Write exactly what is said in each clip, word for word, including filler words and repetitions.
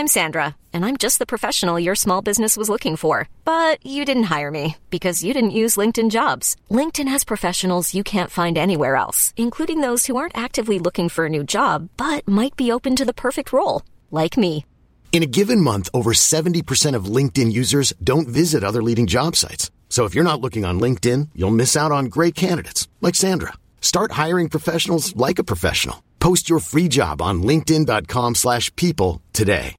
I'm Sandra, and I'm just the professional your small business was looking for. But you didn't hire me because you didn't use LinkedIn Jobs. LinkedIn has professionals you can't find anywhere else, including those who aren't actively looking for a new job, but might be open to the perfect role, like me. In a given month, over seventy percent of LinkedIn users don't visit other leading job sites. So if you're not looking on LinkedIn, you'll miss out on great candidates like Sandra. Start hiring professionals like a professional. Post your free job on linkedin.com slash people today.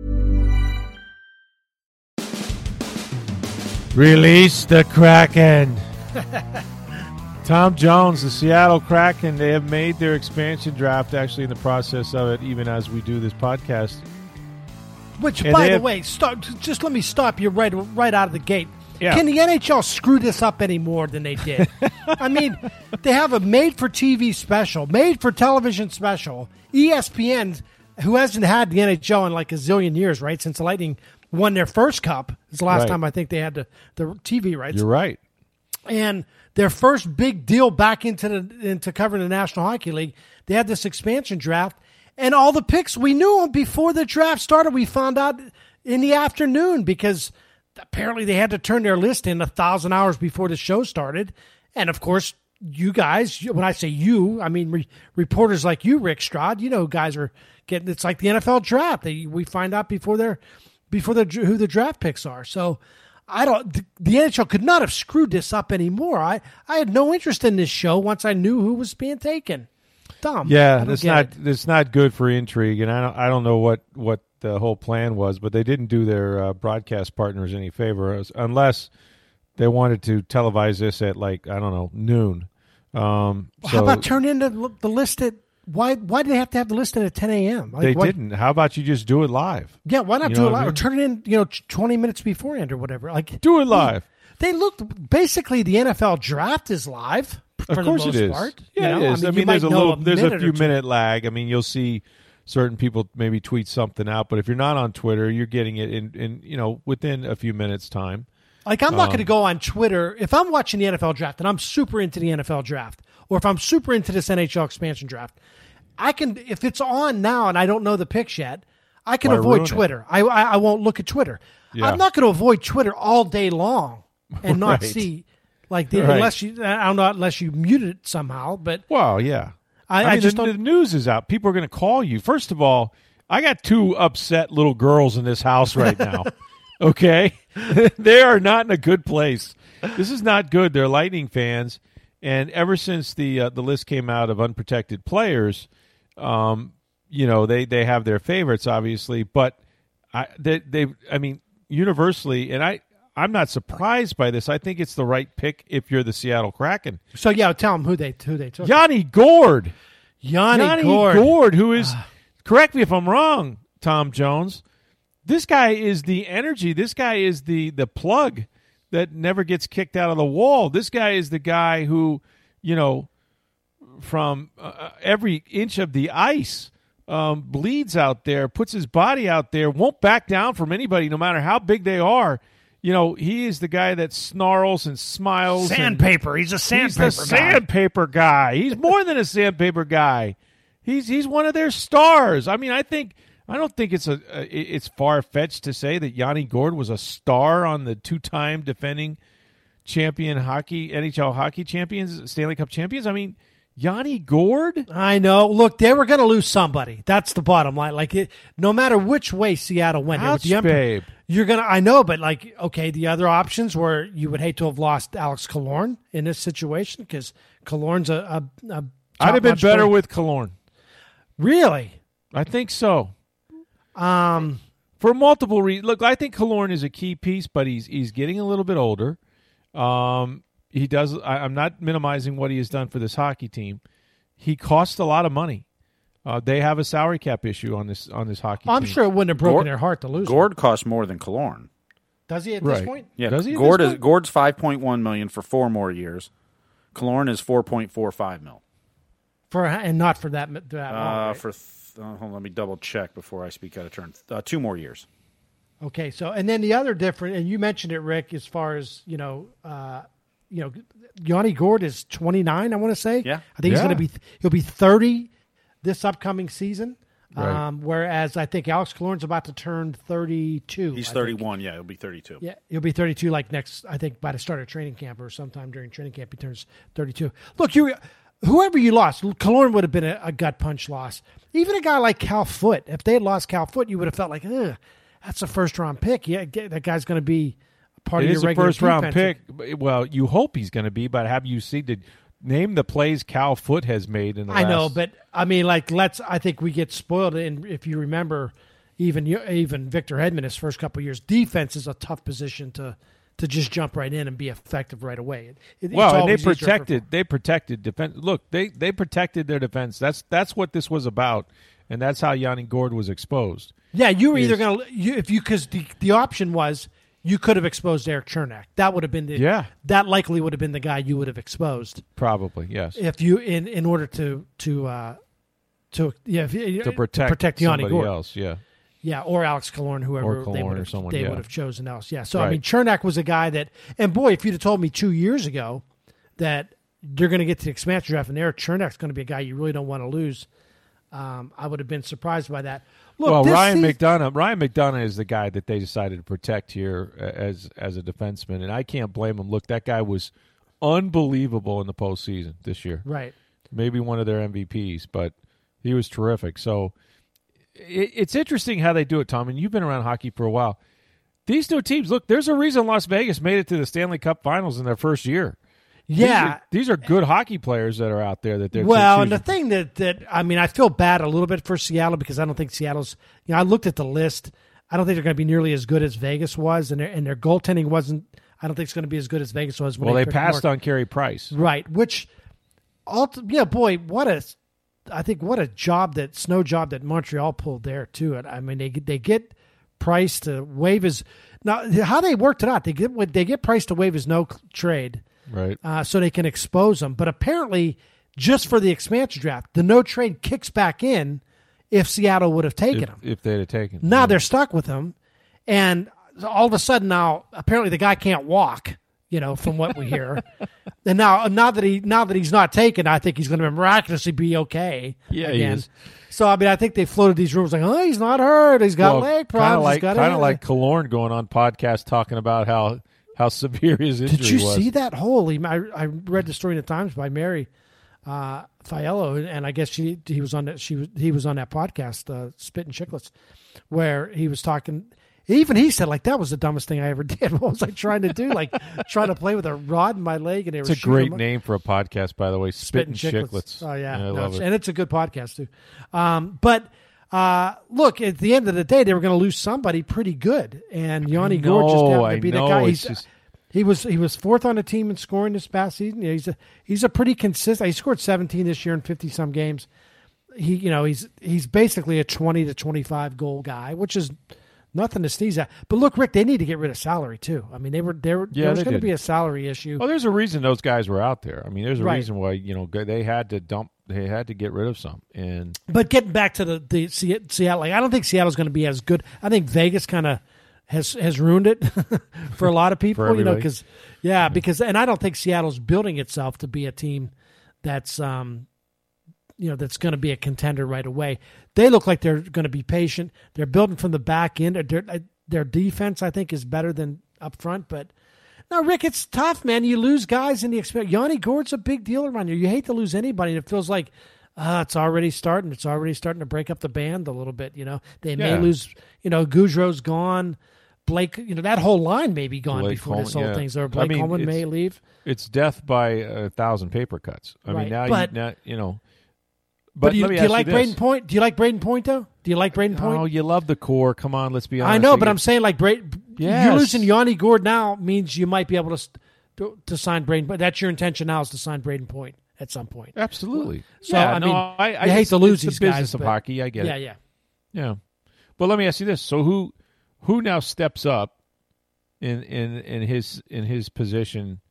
Release the Kraken. Tom Jones, the Seattle Kraken, they have made their expansion draft, actually in the process of it, even as we do this podcast. Which, And by they the have- way, start, just let me stop you right right out of the gate. Yeah. Can the N H L screw this up any more than they did? I mean, they have a made-for-T V special, made-for-television special. E S P N, who hasn't had the N H L in like a zillion years, right? Since the Lightning won their first cup. It's the last Right. time I think they had the, the T V rights. You're right. And their first big deal back into the into covering the National Hockey League, they had this expansion draft, and all the picks we knew before the draft started. We found out in the afternoon because apparently they had to turn their list in a thousand hours before the show started. And of course, you guys, when I say you, I mean re- reporters like you, Rick Stroud. You know, guys are getting. It's like the N F L draft. They, we find out before they're before the who the draft picks are. So. I don't. The, the N H L could not have screwed this up anymore. I, I had no interest in this show once I knew who was being taken. Dumb. Yeah, I that's don't not get it. that's not good for intrigue, and I don't I don't know what, what the whole plan was, but they didn't do their uh, broadcast partners any favor, unless they wanted to televise this at like I don't know noon. Um, How so about turn in the, the list at why? Why do they have to have the list in at ten a.m.? Like, they why, didn't. How about you just do it live? Yeah, why not You do know it what I live or mean? turn it in? You know, twenty minutes beforehand or whatever. Like Do it live. They looked basically the N F L draft is live. For Of course the most it is. Part, Yeah, you know? it is. I you mean, might there's a know little, there's a minute or few two. minute lag. I mean, you'll see certain people maybe tweet something out, but if you're not on Twitter, you're getting it in, in you know, within a few minutes time. Like, I'm not going to Um, go on Twitter. If I'm watching the N F L draft and I'm super into the N F L draft, or if I'm super into this N H L expansion draft, I can, if it's on now and I don't know the picks yet, I can Why avoid ruin it? Twitter. I, I I won't look at Twitter. Yeah. I'm not going to avoid Twitter all day long and not Right. see, like, the, Right. unless you, I don't know, unless you mute it somehow, but Well, yeah. I, I, I mean, just the, don't. the news is out. People are going to call you. First of all, I got two upset little girls in this house right now. Okay? They are not in a good place. This is not good. They're Lightning fans. And ever since the uh, the list came out of unprotected players, um, you know, they, they have their favorites, obviously. But I, they, they, I mean, universally, and I, I'm not surprised by this. I think it's the right pick if you're the Seattle Kraken. So, yeah, tell them who they, who they took. Yanni Gord. Yanni, Yanni Gord. Gord, who is, correct me if I'm wrong, Tom Jones, this guy is the energy. This guy is the, the plug that never gets kicked out of the wall. This guy is the guy who, you know, from uh, every inch of the ice um, bleeds out there, puts his body out there, won't back down from anybody, no matter how big they are. You know, he is the guy that snarls and smiles. and- Sandpaper. He's a sandpaper He's the guy. sandpaper guy. He's more than a sandpaper guy. He's he's one of their stars. I mean, I think I don't think it's a, a it's far fetched to say that Yanni Gord was a star on the two time defending champion hockey N H L hockey champions, Stanley Cup champions. I mean, Yanni Gord. I know. Look, they were going to lose somebody. That's the bottom line. Like, it, no matter which way Seattle went, here with Ouch, the Emperor, babe. you're gonna. I know, but like, okay, the other options were you would hate to have lost Alex Killorn in this situation because Killorn's a. a, a I'd have been top-notch better player. with Killorn. Really. I think so. Um. For multiple reasons. Look, I think Killorn is a key piece, but he's he's getting a little bit older. Um, he does. I, I'm not minimizing what he has done for this hockey team. He costs a lot of money. Uh, they have a salary cap issue on this on this hockey I'm team. sure it wouldn't have broken Gord- their heart to lose. him. Gord costs more than Killorn. Does he at Right. this point? Yeah, Does he at Gord this is point? Gord's five point one million for four more years. Killorn is four point four five mil. For and not for that. that long, Uh, right? for th- uh, hold on, let me double check before I speak out of turn. Uh, two more years. Okay, so and then the other different, and you mentioned it, Rick, as far as you know, uh, you know, Yanni Gord is twenty-nine. I want to say, Yeah. I think he's Yeah. going to be he'll be thirty this upcoming season. Right. Um, whereas I think Alex Killorn's about to turn thirty-two. He's I thirty-one. think. Yeah, he'll be thirty-two. Yeah, he'll be thirty-two like next, I think, by the start of training camp or sometime during training camp, he turns thirty-two. Look, you, whoever you lost, Killorn would have been a, a gut punch loss. Even a guy like Cal Foote, if they had lost Cal Foote, you would have felt like, ugh, that's a first-round pick. Yeah, that guy's going to be part it of your is a regular first-round defense. pick. Well, you hope he's going to be, but have you seen the name the plays Cal Foote has made in the I last... know, but I mean, like, let's. I think we get spoiled, and if you remember, even even Victor Hedman, his first couple of years, defense is a tough position to to just jump right in and be effective right away. It, well, it's and they always easier for- protected. They protected defense. Look, they they protected their defense. That's that's what this was about, and that's how Yanni Gourde was exposed. Yeah, you were either is- going to you, if you because the the option was you could have exposed Eric Chernak. That would have been the Yeah. That likely would have been the guy you would have exposed Probably, yes. if you in in order to to uh, to yeah if, you- to protect, protect Yanni somebody Gourde. else, yeah. Yeah, or Alex Killorn, whoever Or they Killorn would or have someone, they yeah. would have chosen else. Yeah. So I Right. mean Chernak was a guy that and boy, if you'd have told me two years ago that you're going to get to the expansion draft and Eric Chernak's going to be a guy you really don't want to lose, um, I would have been surprised by that. Look, well, this Ryan season- McDonough. Ryan McDonough is the guy that they decided to protect here as as a defenseman, and I can't blame him. Look, that guy was unbelievable in the postseason this year. Right. Maybe one of their M V Ps, but he was terrific. So it, it's interesting how they do it, Tom. And you've been around hockey for a while. These two teams, look, there's a reason Las Vegas made it to the Stanley Cup Finals in their first year. Yeah. These are, these are good hockey players that are out there that they're Well, and the choosing. thing that, that I mean, I feel bad a little bit for Seattle because I don't think Seattle's. You know, I looked at the list. I don't think they're going to be nearly as good as Vegas was, and their and their goaltending wasn't. I don't think it's going to be as good as Vegas was. When Well, they picked passed Mark- on Carey Price. right, which, ulti- yeah, boy, what a, I think what a job that snow job that Montreal pulled there too. And I mean, they they get Price to waive his now. How they worked it out? They get they get Price to waive his no trade. Right. Uh, so they can expose them. But apparently, just for the expansion draft, the no trade kicks back in if Seattle would have taken If, him. if they'd have taken him. Now Yeah. they're stuck with him, and all of a sudden now, apparently the guy can't walk. You know, from what we hear, and now now that he now that he's not taken, I think he's going to miraculously be okay. Yeah, he again. is. So I mean, I think they floated these rumors like, oh, he's not hurt. He's got leg problems. Kind of like, he's got kind a- of like Killorn going on podcast talking about how how severe his injury Did you was. see that? Holy! I, I read the story in the Times by Mary uh, Fiello, and I guess she he was on that she was he was on that podcast, uh, Spit and Chicklets, where he was talking. Even he said, like, that was the dumbest thing I ever did. What was I trying to do? Like, trying to play with a rod in my leg, and they It's were a shooting great him up. name for a podcast, by the way. Spit, and Chicklets. Chicklets. Oh yeah, I No, love it's- it. and it's a good podcast too. Um, but uh, look, at the end of the day, they were going to lose somebody pretty good, and Yanni I Gourde just know, happened I to be know, the guy. it's He's, just- he was he was fourth on the team in scoring this past season. You know, he's a he's a pretty consistent. He scored seventeen this year in fifty some games. He you know he's he's basically a twenty to twenty five goal guy, which is nothing to sneeze at. But look, Rick, they need to get rid of salary too. I mean, they were there. Yeah, there was they going to did. be a salary issue. Well, there's a reason those guys were out there. I mean, there's a Right. reason why you know they had to dump, they had to get rid of some. And But getting back to the the Se- Seattle, like, I don't think Seattle's going to be as good. I think Vegas kind of has has ruined it for a lot of people. For you know, everybody. because yeah, because and I don't think Seattle's building itself to be a team that's um you know that's going to be a contender right away. They look like they're going to be patient. They're building from the back end. Their, their defense, I think, is better than up front. But no, Rick, it's tough, man. You lose guys in the experience. Yanni Gourde's a big deal around here. You hate to lose anybody. It feels like uh, it's already starting. It's already starting to break up the band a little bit. You know, they may Yeah. lose. You know, Goudreau's gone. Blake, you know, that whole line may be gone Blake before this Coleman, whole yeah. thing's over. I Blake mean, Coleman may it's- leave. it's death by a thousand paper cuts. I Right, mean, now but- you now, you know. But, But, do you, let me do you ask like this. Braden Point? Do you like Braden Point though? Do you like Braden Point? Oh, you love the core. Come on, let's be honest. I know, They but get- I'm saying like Braden, Yes. you're losing Yanni Gourde now means you might be able to to, to sign Braden. But that's your intention now is to sign Braden Point at some point. absolutely. So, yeah, I no, mean, I, I you hate it's- to lose it's these the business guys, of but- hockey. I get Yeah, it. yeah. Yeah. But let me ask you this: so who who now steps up in in, in his in his position?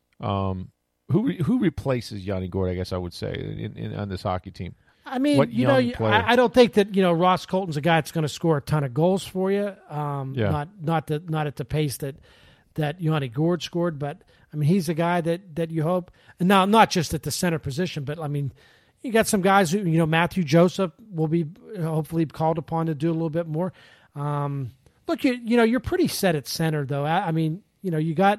Um, who re- who replaces Yanni Gourde? I guess I would say in, in, on this hockey team. I mean, What you know, young you- player? I, I don't think that you know Ross Colton's a guy that's going to score a ton of goals for you. Um, Yeah. Not not the, not at the pace that that Yanni Gourde scored, but I mean he's a guy that that you hope. And now not just at the center position, but I mean, You got some guys who, you know, Matthew Joseph will be hopefully called upon to do a little bit more. Um, look, you you know, you're pretty set at center, though. I, I mean, you know, you got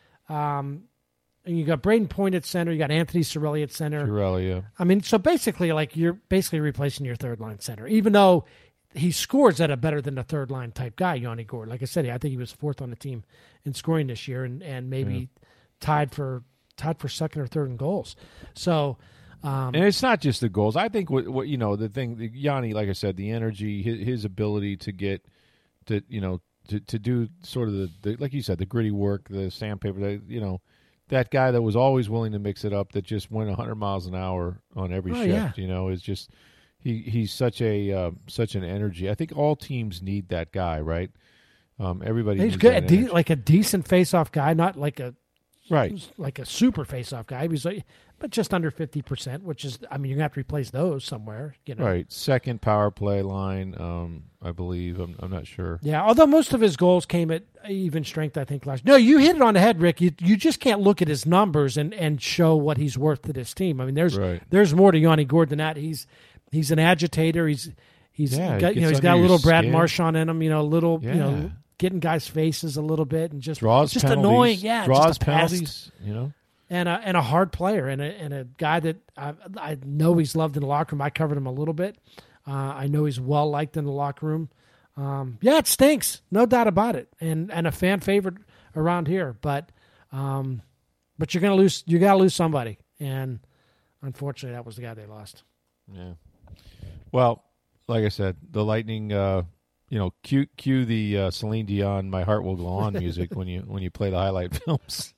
um, you got Braden Point at center. You got Anthony Cirelli at center. Cirelli, yeah. I mean, so basically, like, you're basically replacing your third line center, even though he scores at a better than a third line type guy, Yanni Gourde. Like I said, I think he was fourth on the team in scoring this year, and, and maybe yeah. tied for tied for second or third in goals. So. Um, and it's not just the goals. I think what, what you know the thing, Yanni, like I said, the energy, his, his ability to get to you know to, to do sort of the, the like you said the gritty work, the sandpaper. The, you know that guy that was always willing to mix it up, that just went one hundred miles an hour on every oh, shift. Yeah. You know, is just he he's such a uh, such an energy. I think all teams need that guy, right? Um, everybody. He's needs good, that a de- energy. like a decent face-off guy, not like a right, like a super face-off guy. He's like. But just under fifty percent, which is, I mean, you're going to have to replace those somewhere. You know? Right. Second power play line, um, I believe. I'm, I'm not sure. Yeah, although most of his goals came at even strength, I think, last. No, you hit it on the head, Rick. You you just can't look at his numbers and, and show what he's worth to this team. I mean, there's right. there's more to Yanni Gourde than that. He's he's an agitator. He's he's yeah, got he you know he's under got a little Brad skin. Marchand in him. You know, a little yeah. you know getting guys' faces a little bit and just draws just penalties. annoying. Yeah, draws just a pest. penalties. You know. And a, and a hard player and a, and a guy that I, I know he's loved in the locker room. I covered him a little bit. Uh, I know he's well liked in the locker room. Um, yeah, it stinks, no doubt about it, and and a fan favorite around here. But um, but you're gonna lose. You gotta lose somebody, and unfortunately, that was the guy they lost. Yeah. Well, like I said, the Lightning. Uh, you know, cue cue the uh, Celine Dion "My Heart Will Go On" music when you when you play the highlight films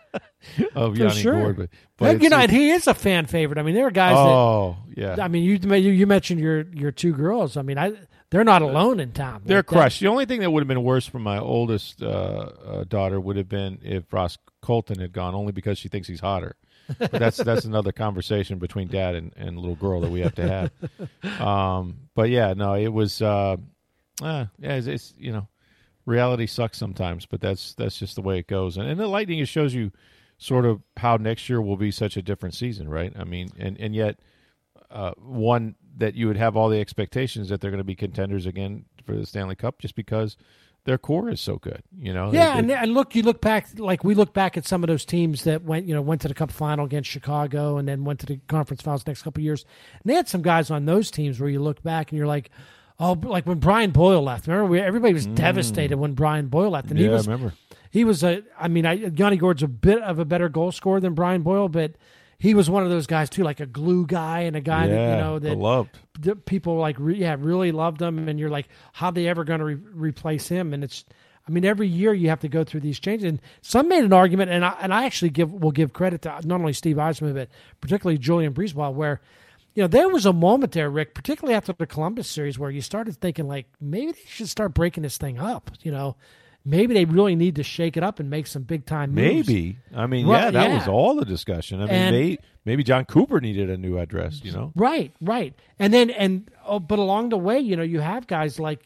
of For Yanni sure. Gourde. But, But but you know, it's- he is a fan favorite. I mean, there are guys oh that. yeah, I mean, you you you mentioned your your two girls. I mean, I they're not alone in town. they're Like that- crushed. The only thing that would have been worse for my oldest uh, uh, daughter would have been if Ross Colton had gone, only because she thinks he's hotter. But that's that's another conversation between dad and, and little girl that we have to have. Um, but yeah, no, it was. Uh, uh, yeah, it's, it's you know, reality sucks sometimes, but that's that's just the way it goes. And, and the Lightning, it shows you sort of how next year will be such a different season, right? I mean, and and yet uh, one that you would have all the expectations that they're going to be contenders again for the Stanley Cup, just because their core is so good, you know. Yeah, They- and, and look, you look back, like we look back at some of those teams that went, you know, went to the Cup final against Chicago, and then went to the conference finals the next couple of years. And they had some guys on those teams where you look back and you're like, oh, like when Brian Boyle left. Remember, we, everybody was Mm. devastated when Brian Boyle left, and yeah, he was, I remember. he was a. I mean, I, Yanni Gourde's a bit of a better goal scorer than Brian Boyle, but he was one of those guys too, like a glue guy and a guy yeah, that you know that beloved. that people like re, yeah really loved him, and you're like, how they ever going to re- replace him? And it's, I mean, every year you have to go through these changes. And some made an argument, and I and I actually give will give credit to not only Steve Eisman but particularly Julian Breezewell, where you know there was a moment there, Rick, particularly after the Columbus series, where you started thinking like maybe they should start breaking this thing up. You know, maybe they really need to shake it up and make some big time moves. Maybe. I mean, Right, yeah, that yeah. was all the discussion. I mean, And- may, maybe John Cooper needed a new address, you know? Right, right. And then and oh, but along the way, you know, you have guys like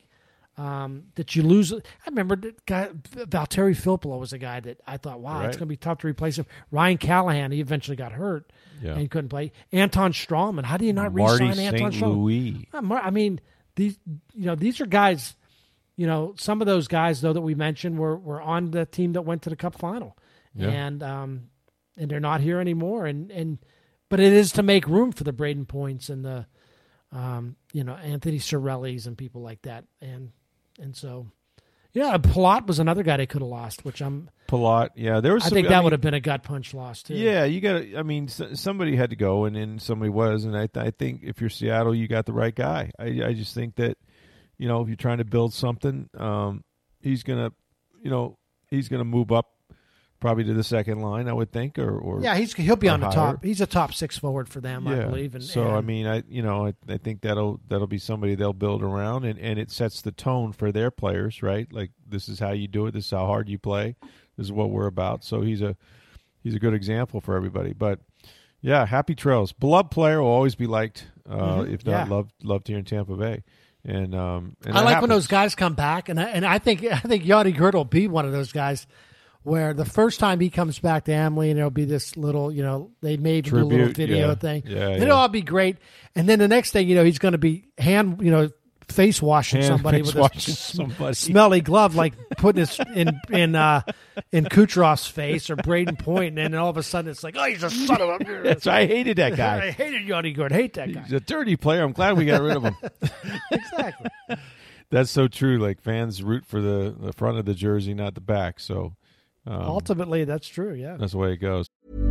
um, that you lose. I remember that guy Valtteri Filppula was a guy that I thought, wow, Right. it's going to be tough to replace him. Ryan Callahan, he eventually got hurt Yeah. and couldn't play. Anton Strawman, how do you not Marty re-sign Anton Saint Strawman? Louis. Uh, Mar- I mean, these you know these are guys. You know, some of those guys though that we mentioned were were on the team that went to the Cup final, Yeah. and um, and they're not here anymore. And and but it is to make room for the Braden Points and the um, you know Anthony Cirellis and people like that. And and so yeah, Palat was another guy they could have lost, which I'm. Palat, yeah. There was I some, think that mean, would have been a gut punch loss too. Yeah, you got to, I mean, s- somebody had to go, and then somebody was. And I, th- I think if you're Seattle, you got the right guy. I, I just think that, you know, if you're trying to build something, um, he's going to, you know, he's going to move up probably to the second line, I would think, or, or Yeah, he's he'll be or on the higher. top. He's a top six forward for them, I Yeah. believe. And so I and- mean, I you know I, I think that'll that'll be somebody they'll build around, and, and it sets the tone for their players, right? Like, this is how you do it. This is how hard you play. This is what we're about. So he's a he's a good example for everybody. But yeah, happy trails. Beloved player will always be liked, uh, Mhm. if not Yeah. loved loved here in Tampa Bay. And um, and I that like when happens. those guys come back, and I, and I think I think Yanni Gourde will be one of those guys where the first time he comes back to Amalie, and there'll be this little, you know, they may even Tribute, do a little video yeah. thing. Yeah, It'll yeah. all be great. And then the next thing, you know, he's going to be hand, you know, face washing Hand somebody face with washing a s- somebody. smelly glove, like putting his in in uh, in Kucherov's face or Braden Point, and then all of a sudden it's like, oh, he's a son of a. That's, I hated that I guy. hated Yanni Gordon. Hate that guy. He's a dirty player. I'm glad we got rid of him. Exactly. That's so true. Like fans root for the, the front of the jersey, not the back. So um, Ultimately, that's true. Yeah. that's the way it goes.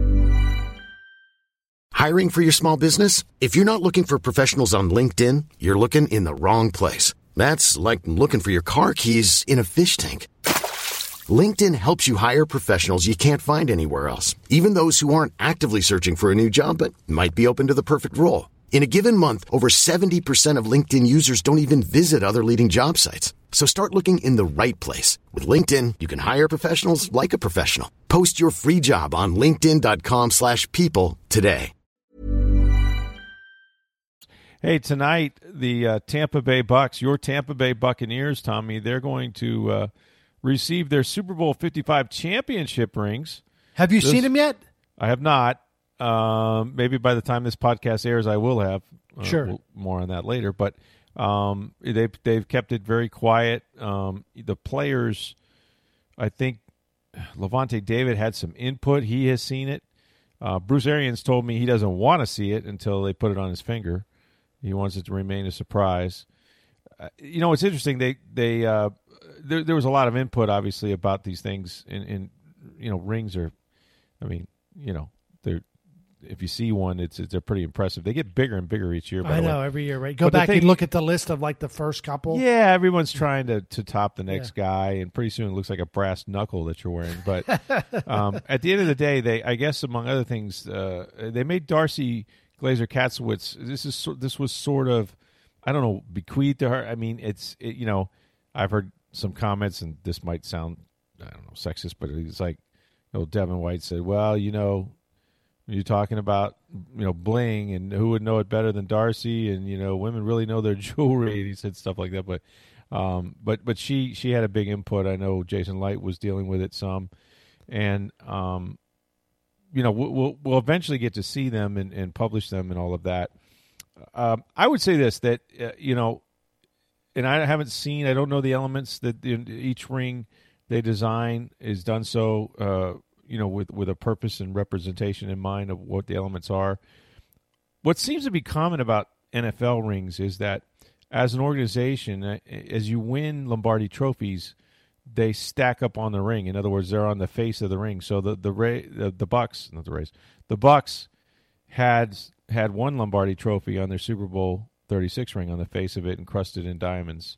Hiring for your small business? If you're not looking for professionals on LinkedIn, you're looking in the wrong place. That's like looking for your car keys in a fish tank. LinkedIn helps you hire professionals you can't find anywhere else, even those who aren't actively searching for a new job but might be open to the perfect role. In a given month, over seventy percent of LinkedIn users don't even visit other leading job sites. So start looking in the right place. With LinkedIn, you can hire professionals like a professional. Post your free job on linkedin.com slash people today. Hey, tonight, the uh, Tampa Bay Bucks, your Tampa Bay Buccaneers, Tommy, they're going to uh, receive their Super Bowl fifty-five championship rings. Have you This- seen him yet? I have not. Um, maybe by the time this podcast airs, I will have. Uh, Sure. we'll- more on that later. But um, they've, they've kept it very quiet. Um, the players, I think Levante David had some input. He has seen it. Uh, Bruce Arians told me he doesn't want to see it until they put it on his finger. He wants it to remain a surprise. Uh, you know, it's interesting. They they uh, there, there was a lot of input, obviously, about these things. In, in you know, rings are, I mean, you know, they're if you see one, it's, it's they're pretty impressive. They get bigger and bigger each year. By I the know way. every year, right? Go But the back thing- and look at the list of like the first couple. Yeah, everyone's trying to, to top the next guy, and pretty soon it looks like a brass knuckle that you're wearing. But um, at the end of the day, they I guess among other things, uh, they made Darcy Glazer Katzowitz. This is so- this was sort of, I don't know, bequeathed to her. I mean, it's it, you know, I've heard some comments, and this might sound I don't know sexist, but it's like, you know, Devin White said, well, you know. You're talking about, you know, bling, and who would know it better than Darcy? And you know, women really know their jewelry. And he said stuff like that, but, um, but but she she had a big input. I know Jason Light was dealing with it some, and um, you know, we'll we'll, we'll eventually get to see them and, and publish them and all of that. Um, I would say this that uh, you know, and I haven't seen. I don't know the elements that in each ring they design is done so. Uh, you know, with, with a purpose and representation in mind of what the elements are. What seems to be common about N F L rings is that as an organization, as you win Lombardi trophies, they stack up on the ring. In other words, they're on the face of the ring. So the the Ray, the, the Bucks, not the Rays, the Bucks had had one Lombardi trophy on their Super Bowl thirty-six ring on the face of it, encrusted in diamonds.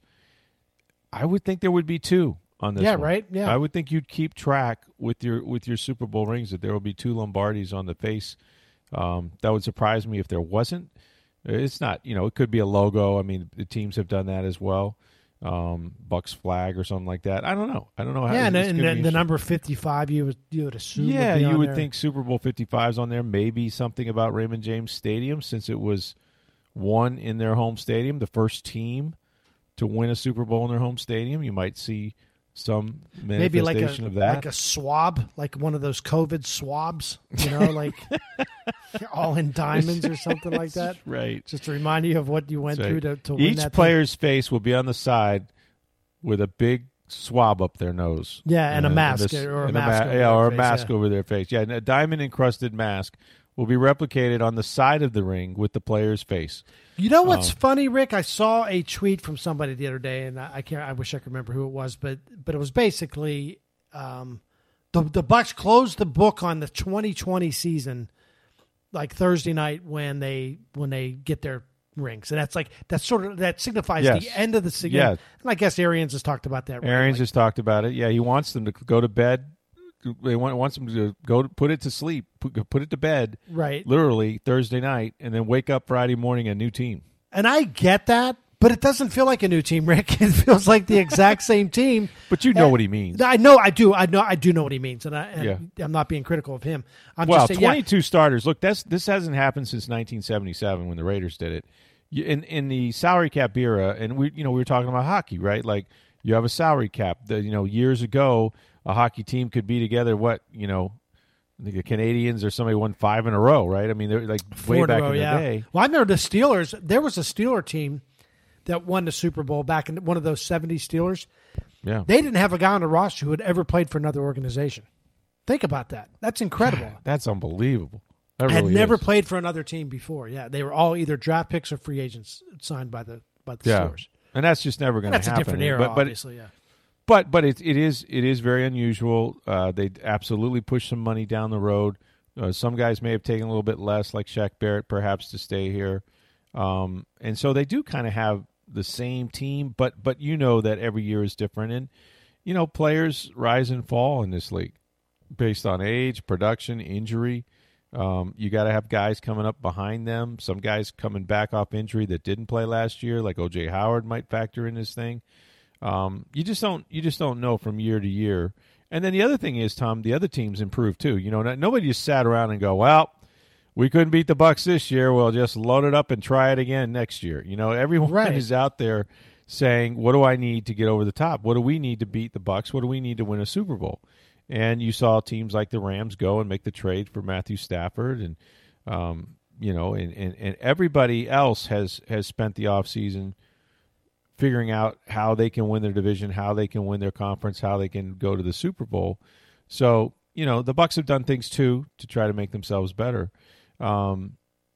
I would think there would be two. On this Yeah, one. right? Yeah. I would think you'd keep track with your with your Super Bowl rings that there will be two Lombardis on the face. Um, that would surprise me if there wasn't. It's not, you know, it could be a logo. I mean, the teams have done that as well. Um, Bucks flag or something like that. I don't know. I don't know how. Yeah, and, it's and gonna the, be the interesting. number fifty-five, you would you would assume. Yeah, would be you on would there. think Super Bowl fifty-five's on there. Maybe something about Raymond James Stadium, since it was won in their home stadium, the first team to win a Super Bowl in their home stadium. You might see some maybe like a manifestation of that. like a swab, like one of those COVID swabs, you know, like all in diamonds or something like that. Right. Just to remind you of what you went That's through right. to, to win Each that player's face will be on the side with a big swab up their nose. Yeah, and a Uh, mask this- or a and mask ma- over yeah, their or a face, mask yeah. over their face. Yeah, and a diamond encrusted mask will be replicated on the side of the ring with the player's face. You know what's Um, funny, Rick? I saw a tweet from somebody the other day, and I, I can't. I wish I could remember who it was, but but it was basically um, the the Bucks closed the book on the twenty twenty season, like Thursday night when they when they get their rings, and that's like that's sort of that signifies Yes. the end of the season. Yeah. And I guess Arians has talked about that. Right? Arians Like, has talked about it. Yeah, he wants them to go to bed. He want- wants them to go to, put it to sleep, put, put it to bed, right, literally Thursday night, and then wake up Friday morning a new team. and I get that. But it doesn't feel like a new team, Rick. It feels like the exact same team. But you know what he means. I know, I do, I know, I do know what he means, and, I, and Yeah. I'm not being critical of him. I'm Well, just saying, yeah, twenty-two starters. Look, that's this hasn't happened since nineteen seventy-seven when the Raiders did it. You- In in the salary cap era, and we you know we were talking about hockey, right? Like you have a salary cap. The, you know, years ago, a hockey team could be together. What you know, I think the Canadians or somebody won five in a row, right? I mean, they're like Four way in a back row, in the yeah. day. Well, I remember the Steelers. There was a Steeler team that won the Super Bowl back in one of those seventies Steelers. Yeah, They didn't have a guy on the roster who had ever played for another organization. Think about that. That's incredible. that's unbelievable. That Had really never is. played for another team before. Yeah, they were all either draft picks or free agents signed by the by the Yeah, Steelers. and that's just never going to That's happen. a different era, but, but obviously. Yeah. But but it it is it is very unusual. Uh, they absolutely push some money down the road. Uh, some guys may have taken a little bit less, like Shaq Barrett, perhaps to stay here, um, and so they do kind of have the same team. But but you know that every year is different, and you know players rise and fall in this league based on age, production, injury. Um, you got to have guys coming up behind them. Some guys coming back off injury that didn't play last year, like O J Howard, might factor in this thing. Um, you just don't you just don't know from year to year. And then the other thing is, Tom, the other teams improve too. You know, nobody just sat around and go, well, we couldn't beat the Bucs this year. We'll just load it up and try it again next year. You know, everyone Right. is out there saying, what do I need to get over the top? What do we need to beat the Bucs? What do we need to win a Super Bowl? And you saw teams like the Rams go and make the trade for Matthew Stafford, and um, you know, and, and, and everybody else has has spent the offseason figuring out how they can win their division, how they can win their conference, how they can go to the Super Bowl. So, you know, the Bucs have done things too to try to make themselves better. Um,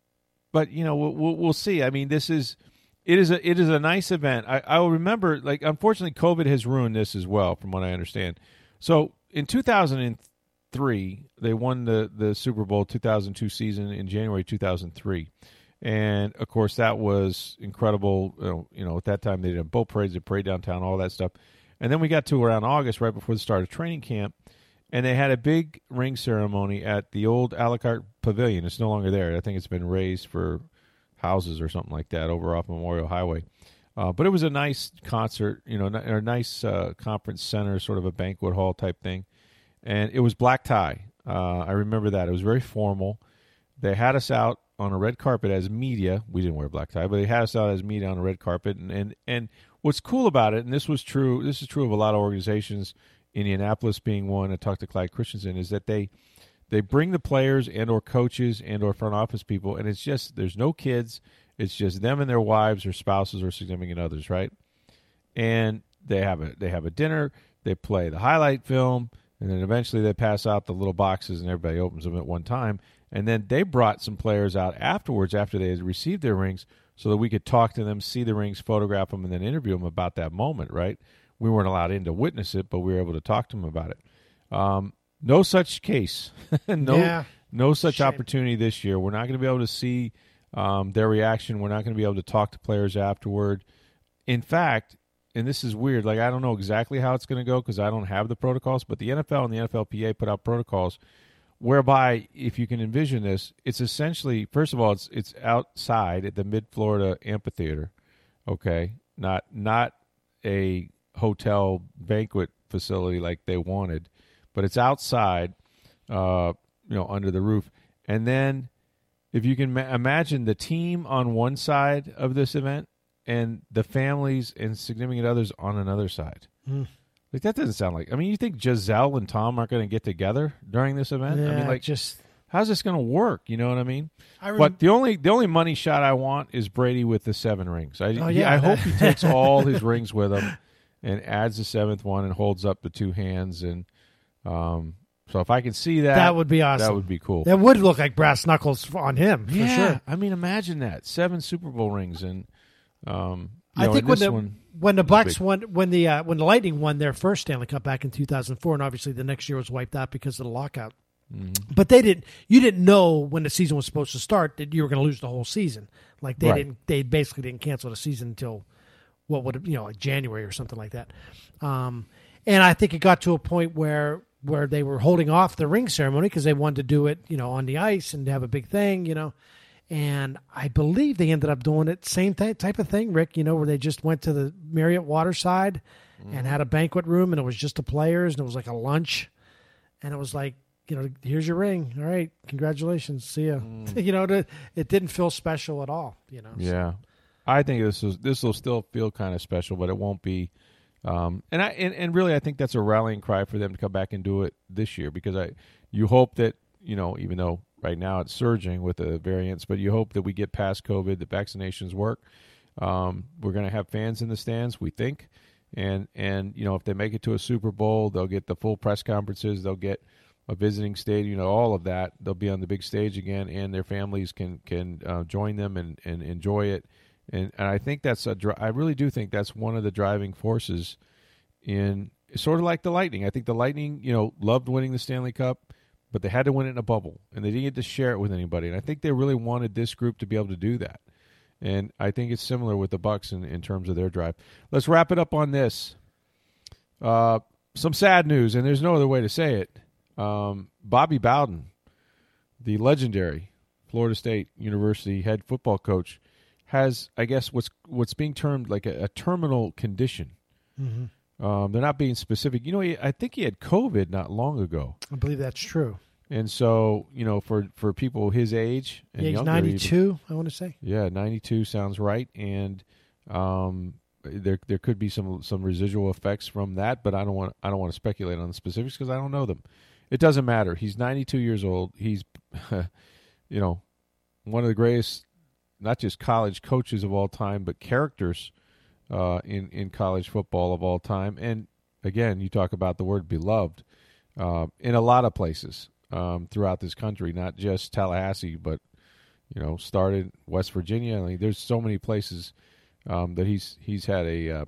but you know, we'll, we'll see. I mean, this is it is a it is a nice event. I, I will remember, like, unfortunately, COVID has ruined this as well, from what I understand. So in two thousand three, they won the the Super Bowl two thousand two season in January two thousand three. And, of course, that was incredible. You know, you know, at that time, they did boat parades, they parade downtown, all that stuff. And then we got to around August, right before the start of training camp, and they had a big ring ceremony at the old a la carte Pavilion. It's no longer there. I think it's been raised for houses or something like that over off Memorial Highway. Uh, but it was a nice concert, you know, or a nice uh, conference center, sort of a banquet hall type thing. And it was black tie. Uh, I remember that. It was very formal. They had us out on a red carpet as media. We didn't wear black tie, but they had us out as media on a red carpet. And, and, and what's cool about it, and this was true, this is true of a lot of organizations, Indianapolis being one, I talked to Clyde Christensen, is that they they bring the players and or coaches and or front office people, and it's just, there's no kids. It's just them and their wives or spouses or significant others, right? And they have a they have a dinner, they play the highlight film, and then eventually they pass out the little boxes and everybody opens them at one time. And then they brought some players out afterwards, after they had received their rings, so that we could talk to them, see the rings, photograph them, and then interview them about that moment, right? We weren't allowed in to witness it, but we were able to talk to them about it. Um, no such case. no, Yeah. no such Shame. opportunity this year. We're not going to be able to see um, their reaction. We're not going to be able to talk to players afterward. In fact, and this is weird, like I don't know exactly how it's going to go because I don't have the protocols, but the N F L and the N F L P A put out protocols whereby, if you can envision this, it's essentially, first of all, it's it's outside at the Mid-Florida Amphitheater, okay? Not not a hotel banquet facility like they wanted, but it's outside, uh, you know, under the roof. And then if you can ma- imagine the team on one side of this event and the families and significant others on another side. Mm. Like, that doesn't sound like... I mean, you think Giselle and Tom aren't going to get together during this event? Yeah, I mean, like, just how's this going to work? You know what I mean? I rem- But the only the only money shot I want is Brady with the seven rings. I, Oh, he- yeah, I that- hope he takes all his rings with him and adds the seventh one and holds up the two hands. And um, so if I can see that, that would be awesome. that would be cool. That would look like brass knuckles on him for yeah, sure. I mean, imagine that seven Super Bowl rings, and um, you I know, think and when this the one, when the was Bucks big. won when the uh, when the Lightning won their first Stanley Cup back in two thousand four, and obviously the next year was wiped out because of the lockout. Mm-hmm. But they didn't. You didn't know when the season was supposed to start that you were going to lose the whole season. Like they Right. didn't. They basically didn't cancel the season until what would have, you know, like January or something like that. Um, and I think it got to a point where where they were holding off the ring ceremony because they wanted to do it, you know, on the ice and have a big thing, you know. And I believe they ended up doing it same th- type of thing, Rick. You know, where they just went to the Marriott Waterside Mm-hmm. and had a banquet room, and it was just the players, and it was like a lunch, and it was like, you know, here's your ring. All right, congratulations, see ya. you know, to, it didn't feel special at all. You know. so- Yeah, I think this is this will still feel kind of special, but it won't be Um, and I and, and really, I think that's a rallying cry for them to come back and do it this year, because I you hope that, you know, even though right now it's surging with the variants, but you hope that we get past COVID, that vaccinations work. Um, we're going to have fans in the stands, we think, and and you know, if they make it to a Super Bowl, they'll get the full press conferences, they'll get a visiting stadium, you know, all of that. They'll be on the big stage again, and their families can can uh, join them and, and enjoy it. And, and I think that's a. I really do think that's one of the driving forces in sort of like the Lightning. I think the Lightning, you know, loved winning the Stanley Cup, but they had to win it in a bubble, and they didn't get to share it with anybody. And I think they really wanted this group to be able to do that. And I think it's similar with the Bucks in, in terms of their drive. Let's wrap it up on this. Uh, some sad news, and there's no other way to say it. Um, Bobby Bowden, the legendary Florida State University head football coach, has, I guess, what's what's being termed like a, a terminal condition. Mm-hmm. Um, they're not being specific. You know, he, I think he had COVID not long ago. I believe that's true. And so, you know, for, for people his age and yeah, he's younger, ninety-two, even, I want to say. Yeah, ninety-two sounds right. And um, there there could be some some residual effects from that, but I don't want I don't want to speculate on the specifics because I don't know them. It doesn't matter. He's ninety-two years old. He's, you know, one of the greatest, not just college coaches of all time, but characters uh, in, in college football of all time. And, again, you talk about the word beloved uh, in a lot of places um, throughout this country, not just Tallahassee, but, you know, started West Virginia. I mean, there's so many places um, that he's he's had a uh,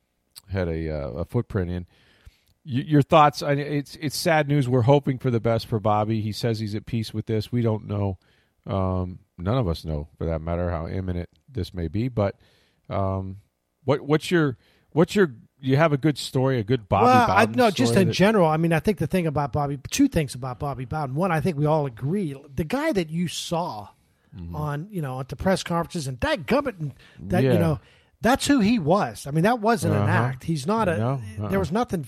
had a, uh, a footprint in. Your thoughts? It's it's sad news. We're hoping for the best for Bobby. He says he's at peace with this. We don't know. Um, none of us know, for that matter, how imminent this may be. But um, what what's your what's your? You have a good story, a good Bobby well, Bowden I, no, just in that, general. I mean, I think the thing about Bobby, two things about Bobby Bowden. One, I think we all agree, the guy that you saw mm-hmm. on, you know, at the press conferences and that gummit and that, yeah. you know, that's who he was. I mean, that wasn't uh-huh. an act. He's not a. No, uh-uh. There was nothing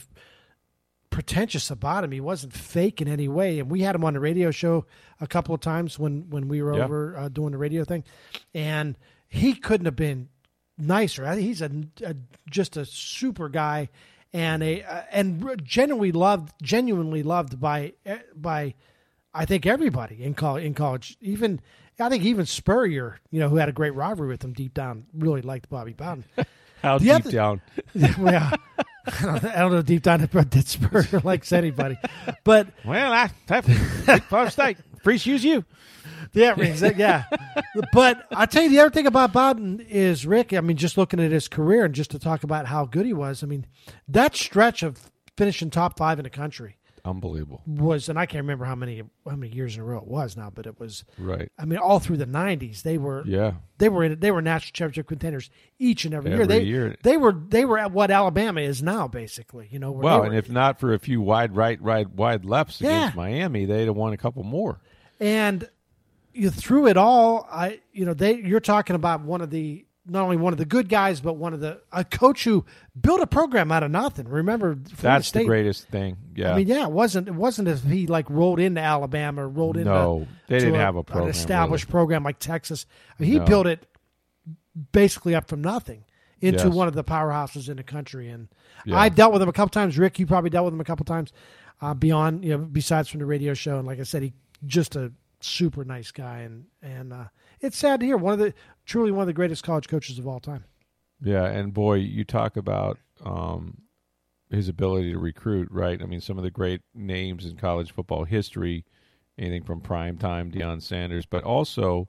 pretentious about him. He wasn't fake in any way. And we had him on the radio show a couple of times when, when we were yeah. over uh, doing the radio thing. And he couldn't have been nicer. I think he's a, a just a super guy and a uh, and genuinely loved, genuinely loved by by I think everybody in college. In college, even I think even Spurrier, you know, who had a great rivalry with him deep down, really liked Bobby Bowden. How the deep other, down? Yeah. I don't, I don't know deep down if did Spurrier likes anybody, but well, I Big Florida State Freeze use you. Yeah, yeah. But I tell you, the other thing about Bowden is, Rick, I mean, just looking at his career and just to talk about how good he was, I mean, that stretch of finishing top five in the country, unbelievable, was, and I can't remember how many how many years in a row it was now, but it was right. I mean, all through the nineties, they were yeah they were in, they were national championship contenders each and every, every year. They year. they were they were at what Alabama is now, basically. You know, where well, were, and if not for a few wide right, right, wide lefts yeah. against Miami, they'd have won a couple more. And you through it all, I you know they you're talking about one of the not only one of the good guys, but one of the a coach who built a program out of nothing. Remember, Florida that's State, the greatest thing. Yeah, I mean, yeah, it wasn't it wasn't as if he like rolled into Alabama or rolled into no, they didn't a, have a program, an established really. program like Texas. I mean, he No. built it basically up from nothing into Yes. one of the powerhouses in the country. And Yeah. I dealt with him a couple times. Rick, you probably dealt with him a couple times. Uh, beyond, you know, besides from the radio show, and like I said, he just a super nice guy, and and uh, it's sad to hear one of the truly one of the greatest college coaches of all time. Yeah, and boy, you talk about um, his ability to recruit, right? I mean, some of the great names in college football history, anything from prime time, Deion Sanders, but also,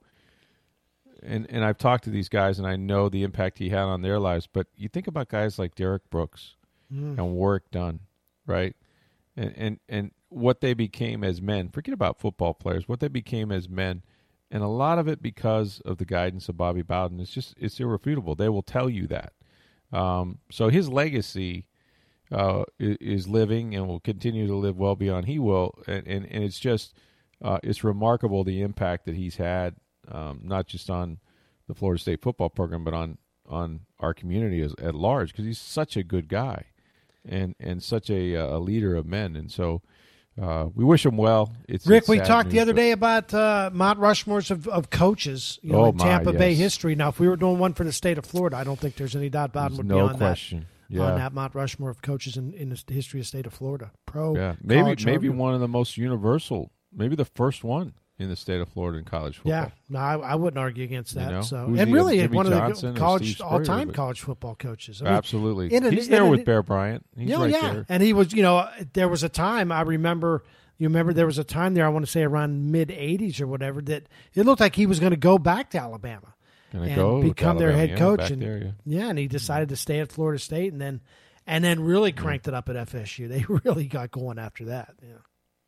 and and I've talked to these guys, and I know the impact he had on their lives. But you think about guys like Derek Brooks mm. and Warrick Dunn, right? And, and and what they became as men. Forget about football players. What they became as men, and a lot of it because of the guidance of Bobby Bowden. It's just it's irrefutable. They will tell you that. Um, so his legacy uh, is, is living and will continue to live well beyond he will. And and, and it's just uh, it's remarkable the impact that he's had, um, not just on the Florida State football program, but on on our community as, at large. Because he's such a good guy. And and such a, a leader of men, and so uh, we wish him well. It's Rick. It's we sad talked news, the other but- day about uh, Mount Rushmores of, of coaches, you know, Oh, in my, Tampa Bay yes. history. Now, if we were doing one for the state of Florida, I don't think there's any doubt about it There's would no be on question. Yeah. on that Mount Rushmore of coaches in, in the history of the state of Florida. Pro, Yeah, maybe college, maybe however. one of the most universal, maybe the first one in the state of Florida in college football. Yeah, no, I, I wouldn't argue against that. You know? So, Who's and he, really, Jimmy one Johnson of or the college Steve Spurrier, all-time but- college football coaches. I mean, Absolutely, in an- he's in there an- with Bear Bryant. He's yeah, right yeah, there. and he was. You know, there was a time I remember. You remember there was a time there. I want to say around mid eighties or whatever that it looked like he was going to go back to Alabama Gonna and go with become their Alabama, head yeah, coach. back and there, yeah. yeah, and he decided to stay at Florida State, and then and then really cranked it up at F S U. They really got going after that. Yeah.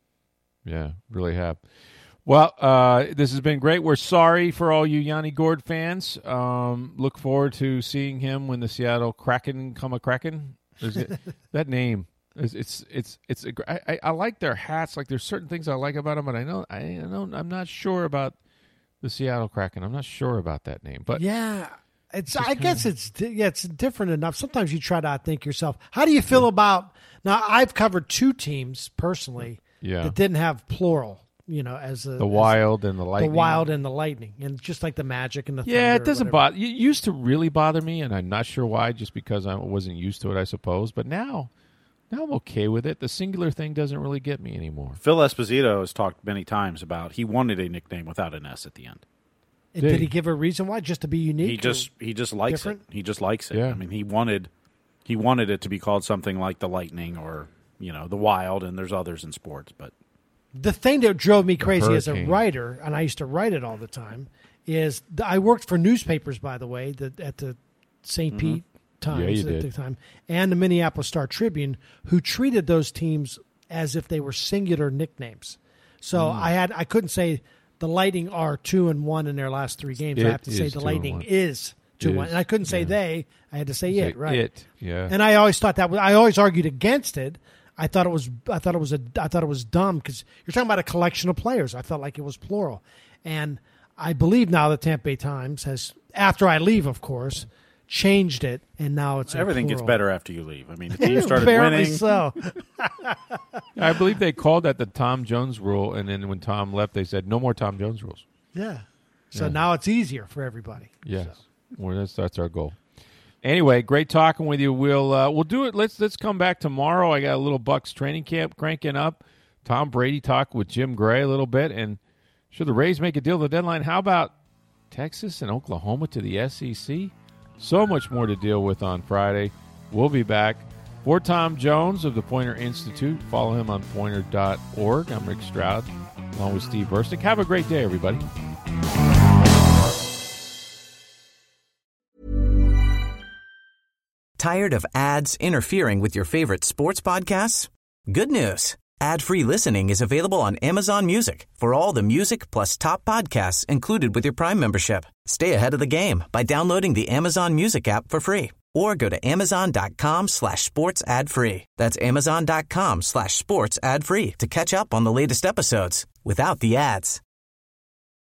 Yeah, really have. Well, uh, this has been great. We're sorry for all you Yanni Gord fans. Um, look forward to seeing him when the Seattle Kraken come a Kraken. Is it, that name is it's it's it's. A, I, I, I like their hats. Like there's certain things I like about them, but I know I know I'm not sure about the Seattle Kraken. I'm not sure about that name, but Yeah, it's. I guess it's. di- Yeah, it's different enough. Sometimes you try to outthink yourself. How do you feel about now? I've covered two teams personally Yeah. that didn't have plural. You know, as a, the as Wild and the Lightning. the Wild and the Lightning, and just like the Magic and the Yeah, Thunder it or doesn't whatever. bother. It used to really bother me, and I'm not sure why. Just because I wasn't used to it, I suppose. But now, now I'm okay with it. The singular thing doesn't really get me anymore. Phil Esposito has talked many times about he wanted a nickname without an S at the end. And Did did he? he give a reason why? Just to be unique? He just he just likes different? it. He just likes it. Yeah. I mean, he wanted he wanted it to be called something like the Lightning or you know the Wild, and there's others in sports, but. The thing that drove me crazy as a Hurricane. writer, and I used to write it all the time, is th- I worked for newspapers, by the way, the, at the Saint Pete Times you at did. the time, and the Minneapolis Star Tribune, who treated those teams as if they were singular nicknames. So Mm. I had I couldn't say the Lightning are two and one in their last three games. I It have to say is the two and Lightning one. is two and one, Is, and I couldn't say yeah. they. I had to say Say it. Right. It, yeah. And I always thought that was, I always argued against it. I thought it was I thought it was a I thought it was dumb because you're talking about a collection of players. I felt like it was plural, and I believe now the Tampa Bay Times has, after I leave, of course, changed it, and now it's a Everything gets plural. better after you leave. I mean, the team started Apparently winning. so. I believe they called that the Tom Jones rule, and then when Tom left, they said no more Tom Jones rules. Yeah. So Yeah. now it's easier for everybody. Yes, well, that's that's our goal. Anyway, great talking with you. We'll uh, we'll do it. Let's let's come back tomorrow. I got a little Bucks training camp cranking up. Tom Brady talked with Jim Gray a little bit, and should the Rays make a deal at the deadline? How about Texas and Oklahoma to the S E C? So much more to deal with on Friday. We'll be back. For Tom Jones of the Pointer Institute, follow him on pointer dot org. I'm Rick Stroud, along with Steve Burstick. Have a great day, everybody. Tired of ads interfering with your favorite sports podcasts? Good news. Ad-free listening is available on Amazon Music for all the music plus top podcasts included with your Prime membership. Stay ahead of the game by downloading the Amazon Music app for free or go to amazon.com slash sports ad free. That's amazon.com slash sports ad free to catch up on the latest episodes without the ads.